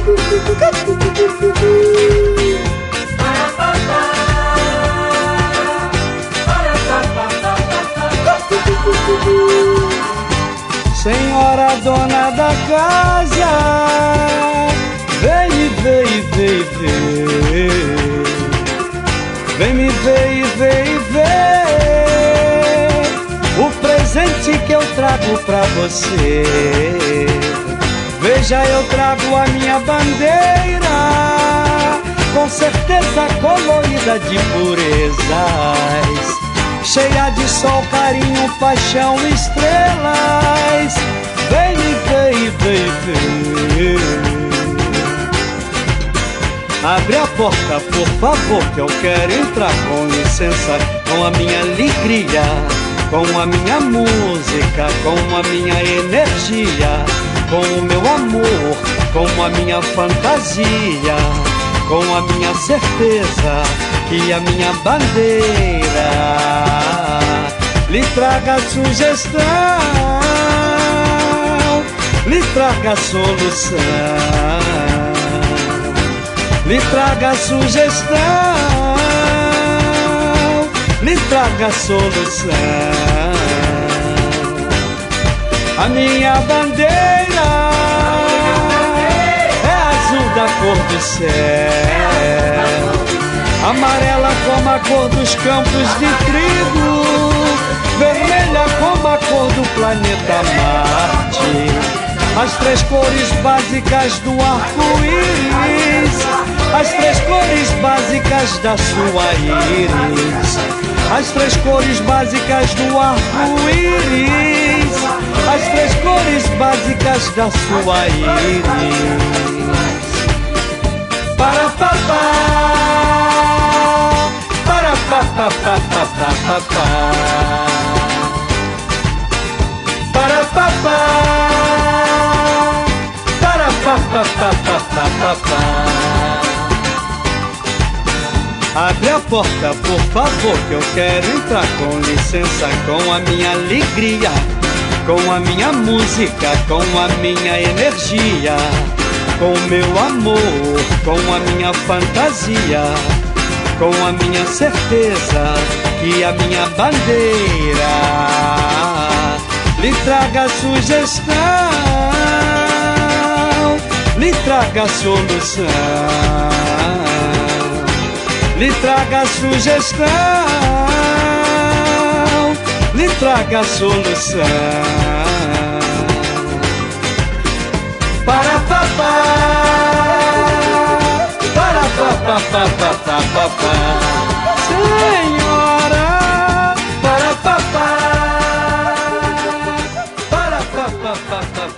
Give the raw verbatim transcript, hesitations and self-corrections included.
Senhora dona da casa, vem me ver e vem ver, vem me ver e vem ver o presente que eu trago pra você. Veja, eu trago a minha bandeira, com certeza colorida de purezas, cheia de sol, carinho, paixão, estrelas. Vem me ver e vem ver. Abre a porta, por favor, que eu quero entrar. Com licença, com a minha alegria, com a minha música, com a minha energia, com o meu amor, com a minha fantasia, com a minha certeza que a minha bandeira lhe traga sugestão, lhe traga solução, lhe traga sugestão, lhe traga solução. A minha bandeira é azul da cor do céu, amarela como a cor dos campos de trigo, vermelha como a cor do planeta Marte, as três cores básicas do arco-íris, as três cores básicas da sua íris, as três cores básicas do arco-íris, as três cores básicas da sua íris. Para papá, para papá, papá, papá, para papá, para papá, papá, papá. Abre a porta, por favor, que eu quero entrar. Com licença, com a minha alegria, com a minha música, com a minha energia, com o meu amor, com a minha fantasia, com a minha certeza que a minha bandeira lhe traga sugestão, lhe traga solução, lhe traga sugestão, lhe traga solução. Para papá, para papá, papá, papá, senhora, para papá, para papá, papá.